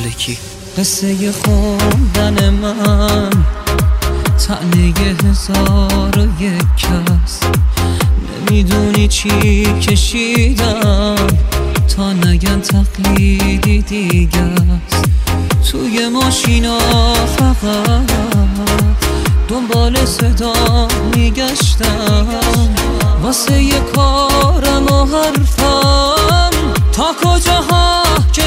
مالکی. قصه خوندن من طعنه 1001 کس، نمیدونی چی کشیدم تا نگن تقلیدی دیگه است. توی ماشینا فقط دنبال صدا میگشتم، واسه یه کارم و حرفم تا کجاها که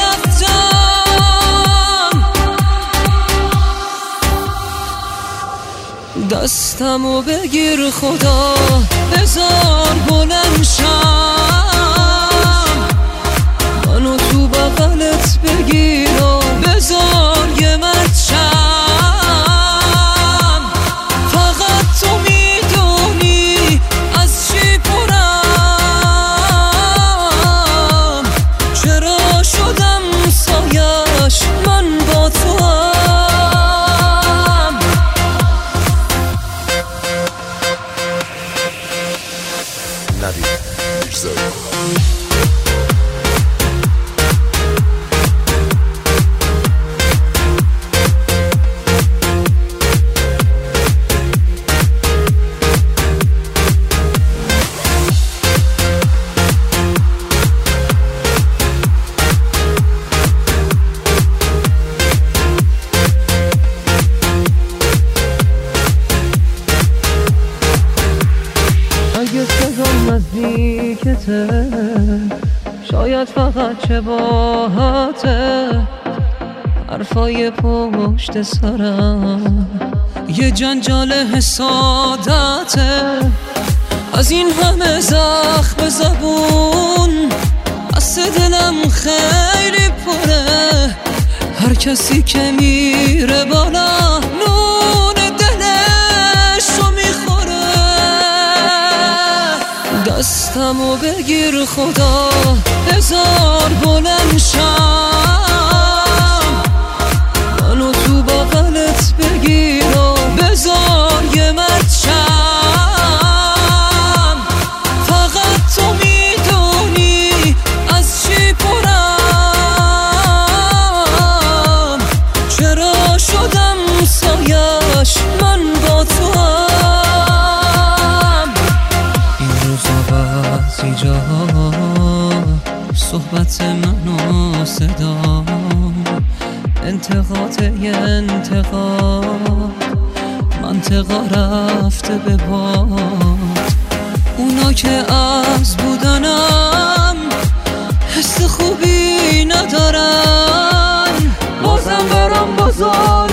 نرفتم. دستمو بگیر خدا، بذار بلند شم، منو تو بغلت بگیر و بذار یه مرد شم. فقط تو میدونی از چی پرم، چرا شدم سایش من با تو هم. نوید میرزایی. اگه صدام نزدیکته، شاید فقط شباهته، حرفای پشت سرم یه جنجال حسادته. از این همه زخم زبون از دلم خیلی پره، هر کسی که میره بالا نون دلشو میخوره. دستمو بگیر خدا، بذار بلند شم، منو تو بغلت بگیر و بذار یه مرد شم. فقط تو میدونی از چی پرم، چرا شدم سایش من با تو هم. این روزا بعضی جا صحبت من و صدا انتقاد یه انتقاد، منطقا رفته به باد. اونا که از بودنم حس خوبی ندارن، بازم برام بازار